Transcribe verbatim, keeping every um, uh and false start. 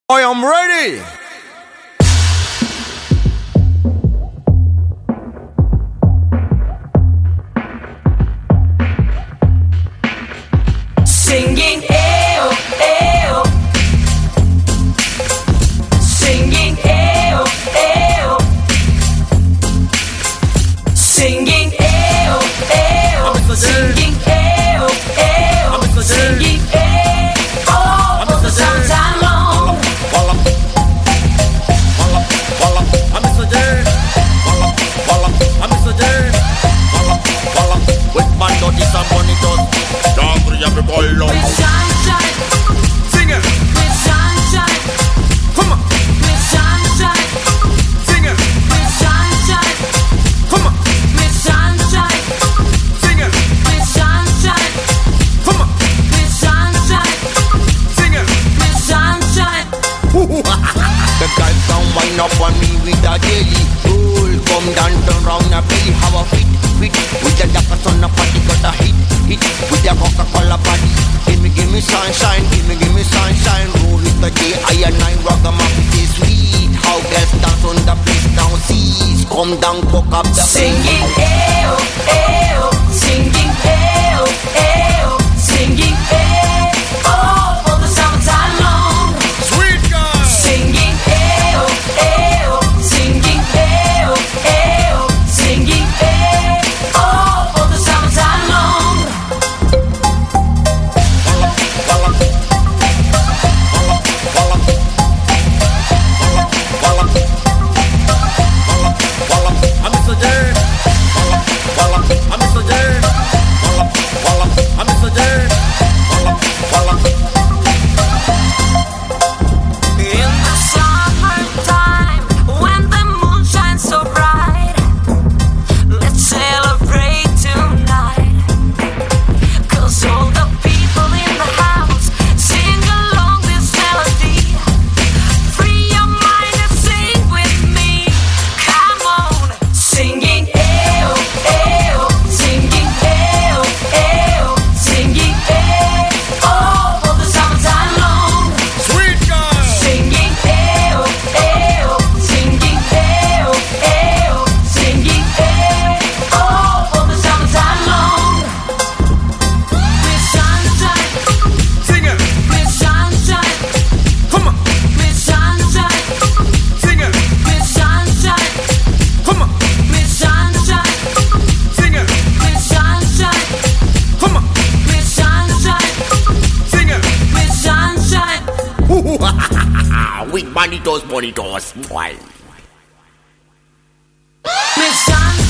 I am ready. Singing ew, ew. Singing ew, ew. Singing ew, ew. Singing ew, ew. Singing ew. Oh, for the sometime long. Walla, walla, walla, I'm Mister J. Walla, walla, I'm Mister J. Walla, walla, with my dirty and money dust. Dog, free every boy long. With sunshine, Sing it, with sunshine, come on, with sunshine, sing it, with sunshine, come on, with sunshine, sing it, with sunshine, come on, with sunshine, sing it. with sunshine. The guys don't wind up on me with a daily roll. Come down, turn round a belly, have a fit, fit. With the jackets on the party, got a hit, hit. With the Coca-Cola body. Give me, give me sunshine, give me, give me sunshine. Roll it the day, I and I rock 'em up, it is sweet. How girls dance on the place now, seas. Come down, cock up the Singing ew, ew, singing ew, ew, singing ew, oh, for the summertime long. sweet girl. Singing ew, ew, singing ew, ew, singing ew, oh, for the summertime long. Walla, walla, walla, walla, walla, walla, walla, I'm Mister J. Walla, walla, I'm Mister J. Walla, walla, I'm Mister J. Walla, walla. In the summertime, when the moon shines so bright, let's celebrate tonight. 'Cause all the people in the house sing along this melody. Free your mind and sing with me. Come on, singing ew, ew, singing ew, ew, singing ew, oh, for the summertime long. Sweet girl. Singing ew, ew, singing ew, ew, singing ew, oh, for the summertime long. With sunshine, Sing it, with sunshine, come on, with sunshine, sing it, with sunshine, come on, with sunshine, sing it, with sunshine, come on, with sunshine, sing it. with sunshine. With bonitos, bonitos, boy. With sunshine.